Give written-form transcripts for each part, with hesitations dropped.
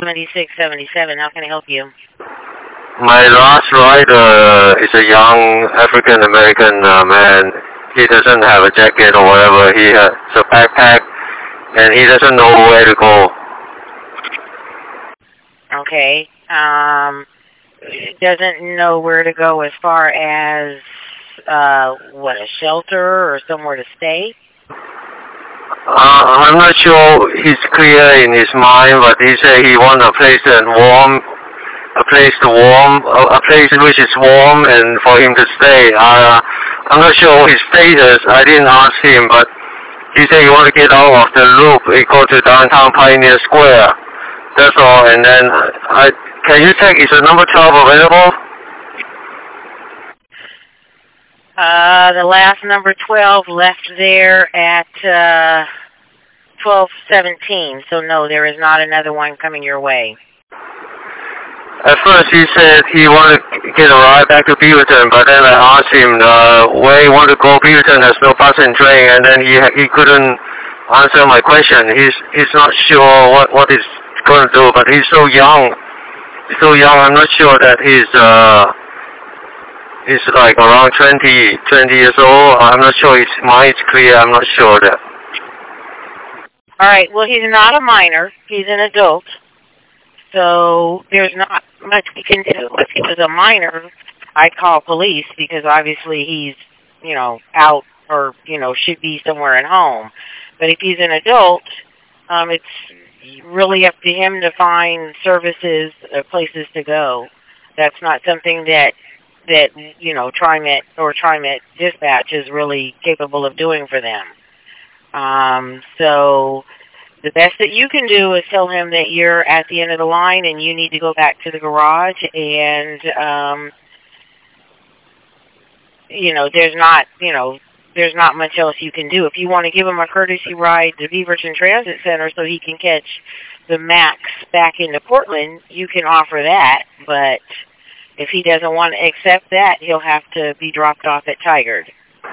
7677. How can I help you? My last rider is a young African American man. He doesn't have a jacket or whatever. He has a backpack, and he doesn't know where to go. Okay. Doesn't know where to go as far as what, a shelter or somewhere to stay? I'm not sure he's clear in his mind, but he said he wants a place that's warm, a place which is warm and for him to stay. I'm not sure his status. I didn't ask him, but he said he wants to get out of the loop and go to downtown Pioneer Square. That's all. And then can you check, is the number 12 available? The last number 12 left there at 12:17. So no, there is not another one coming your way. At first he said he wanted to get a ride back to Beaverton, but then I asked him where he wanted to go. Beaverton has no bus and train, and then he couldn't answer my question. He's not sure what he's going to do, but he's so young. He's so young. I'm not sure that he's like around 20 years old. I'm not sure his mind's clear. I'm not sure that. All right. Well, he's not a minor. He's an adult. So there's not much we can do. If he was a minor, I'd call police because obviously he's, out or, should be somewhere at home. But if he's an adult, it's really up to him to find services or places to go. That's not something that TriMet or TriMet Dispatch is really capable of doing for them. So the best that you can do is tell him that you're at the end of the line and you need to go back to the garage, and there's not much else you can do. If you want to give him a courtesy ride to Beaverton Transit Center so he can catch the MAX back into Portland, you can offer that, but if he doesn't want to accept that, he'll have to be dropped off at Tigard.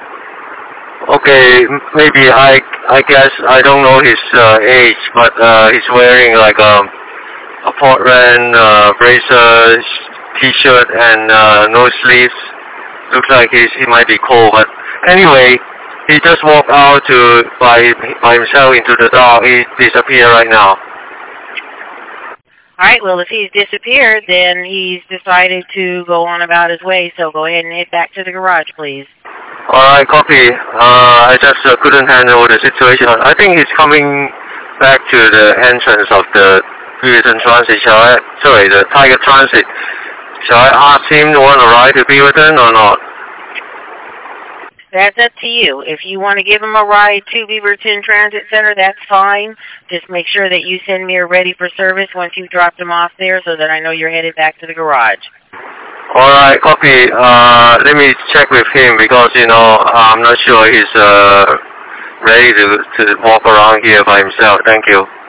Okay, maybe I guess I don't know his age, but he's wearing like a Portland bracer T-shirt and no sleeves. Looks like he might be cold, but anyway, he just walked out by himself into the dark. He disappeared right now. All right, well, if he's disappeared, then he's decided to go on about his way, so go ahead and head back to the garage, please. All right, copy. I just couldn't handle the situation. I think he's coming back to the entrance of the Beaverton Transit. The Tiger Transit. Shall I ask him to want to ride to Beaverton or not? That's up to you. If you want to give him a ride to Beaverton Transit Center, that's fine. Just make sure that you send me a ready for service once you've dropped him off there so that I know you're headed back to the garage. All right, copy. Let me check with him because, I'm not sure he's ready to walk around here by himself. Thank you.